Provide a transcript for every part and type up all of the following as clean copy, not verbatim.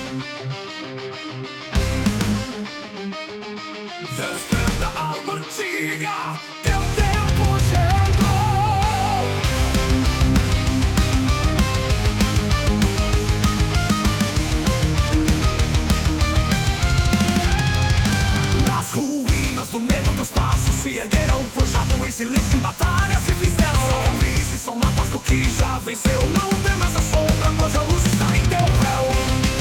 Desperta a alma antiga, teu tempo chegou. Nas ruínas do medo dos passos se ergueram, forjado em silêncio em batalha se fizeram. São crises, são mapas do que já venceu. Não temas a sombra, pois a luz está em teu véu.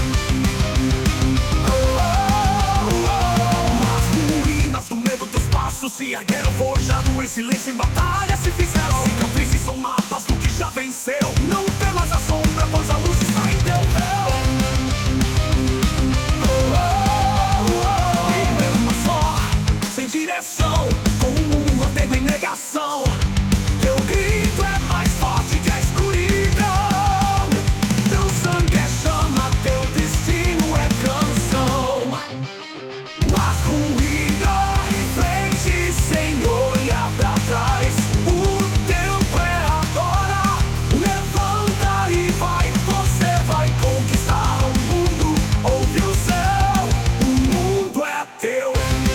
Se ergueram, forjado em silêncio em batalha se fizeram. Cicatrizes são mapas do que já venceu. Não temas a sombra, pois a luz está em teu véu. E mesmo só, sem direção, com o mundo antego em negação, teu grito é mais forte que a escuridão. Teu sangue é chama, teu destino é canção. Nas ruínas sem olhar pra trás, o tempo é agora. Levanta e vai, você vai conquistar o mundo. Ouve o céu, o mundo é teu.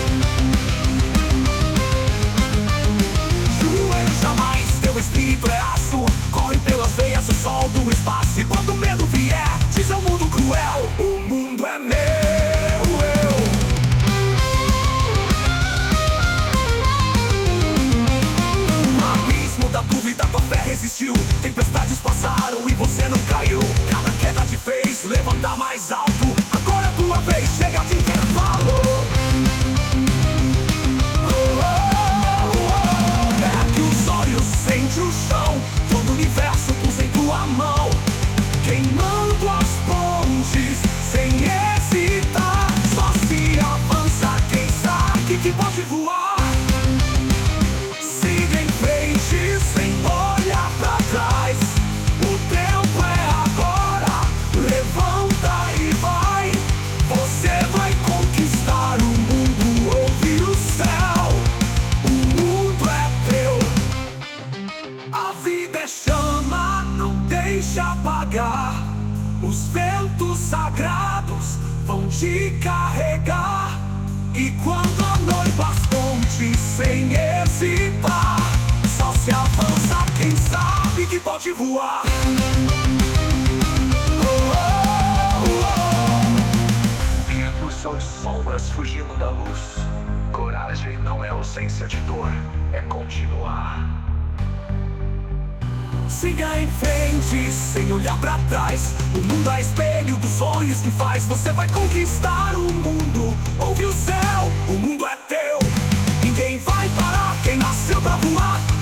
Joelho jamais, teu espírito é aço. Corre pelas veias o sol do espaço. E quando o medo vier, diz ao mundo cruel: o mundo é meu. Tua fé resistiu, tempestades passaram e você não caiu. Cada queda te fez levantar mais alto. Agora é tua vez, chega de intervalo. Ergue os olhos, sente o chão. Todo o universo pulsa em tua mão. Queimando as pontes, sem hesitar. Só se avança quem sabe que pode voar. Siga em frente, sem olhar pra trás. O tempo é agora. Levanta e vai. Você vai conquistar o mundo. Ouve o céu. O mundo é teu. A vida é chama, não deixa apagar. Os ventos sagrados vão te carregar. E quando a noite as pontes sem hesitar, só se avança quem sabe que pode voar. Vientos são sombras fugindo da luz. Coragem não é ausência de dor, é continuar. Siga em frente, sem olhar pra trás. O mundo é espelho dos sonhos que faz. Você vai conquistar o mundo. Ouve o céu, o mundo é teu. Ninguém vai parar quem nasceu pra voar.